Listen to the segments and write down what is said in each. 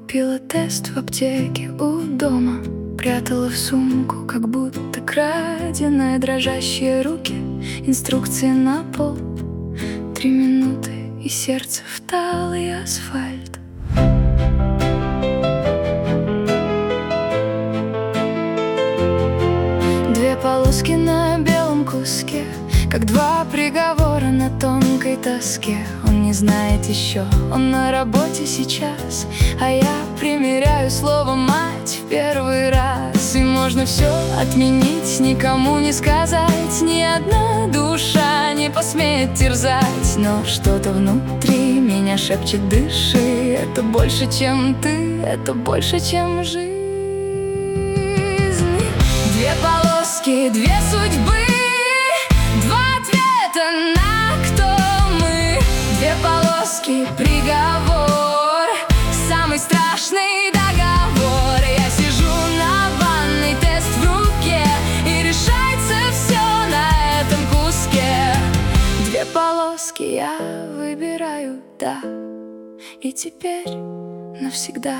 купила тест в аптеке у дома, прятала в сумку, как будто краденая, дрожащие руки, инструкции на пол. 3 минуты, и сердце в талый асфальт. Две полоски на белом куске, как 2 приговора на тонкой тоске. Он не знает еще, он на работе сейчас, а я примеряю слово «мать» в первый раз. И можно все отменить, никому не сказать, ни одна душа не посмеет терзать. Но что-то внутри меня шепчет: дыши, это больше, чем ты, это больше, чем жизнь. 2 полоски, 2 судьбы, 2 ответа на кто мы. 2 полоски, приговор, самый страшный договор. Я сижу на ванной, тест в руке, и решается все на этом куске. 2 полоски, я выбираю «да», и теперь навсегда.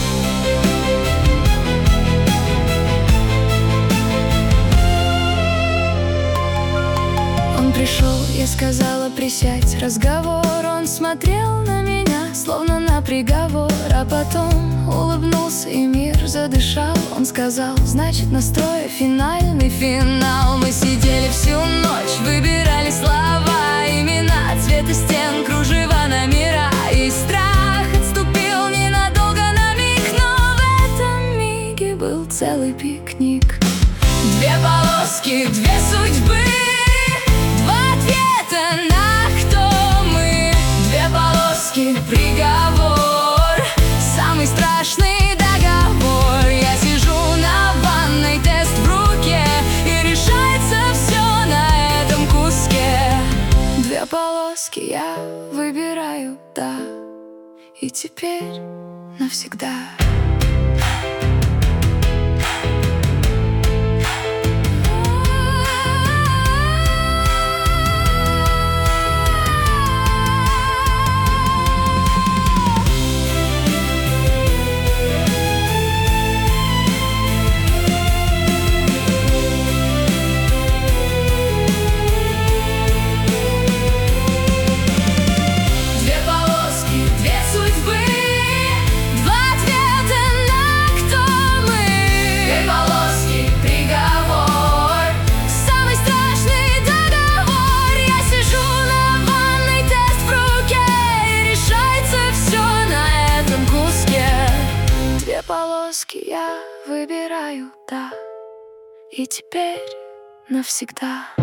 Он пришел, я сказала: присядь. Разговор, он смотрел на меня, словно на приговор, а потом улыбнулся, и мир задышал. Он сказал: значит, настроя финальный финал. Мы сидели всю ночь, выбирали слова, имена, цвета стен, кружева, номера. И страх отступил ненадолго, на миг, но в этом миге был целый пикник. 2 полоски, 2 судьбы, 2 ответа на кто мы. 2 полоски, приговор, самый страшный договор. Я сижу на ванной, тест в руке, и решается все на этом куске. 2 полоски, я выбираю «да», и теперь навсегда. Полоски, я выбираю «да», и теперь навсегда.